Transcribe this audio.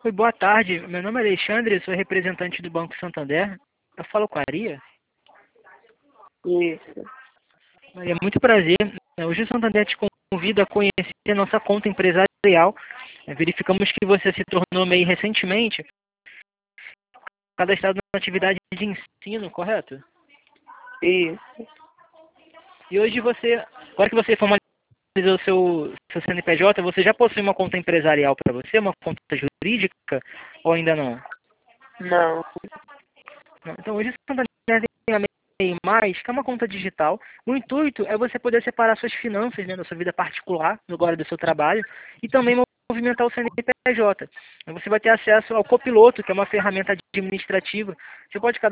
Oi, boa tarde. Meu nome é Alexandre, sou representante do Banco Santander. Eu falo com a Maria. Isso. Maria, muito prazer. Hoje o Santander te convida a conhecer a nossa conta empresarial. Verificamos que você se tornou MEI recentemente, cadastrado na atividade de ensino, correto? Isso. E hoje agora que você formalizou o seu CNPJ, você já possui uma conta empresarial para você, uma conta jurídica, ou ainda não? Não. Então, hoje o Santander tem a MEI Mais, que é uma conta digital. O intuito é você poder separar suas finanças, né, da sua vida particular, agora do seu trabalho, e também movimentar o CNPJ. Você vai ter acesso ao Copiloto, que é uma ferramenta administrativa. Você pode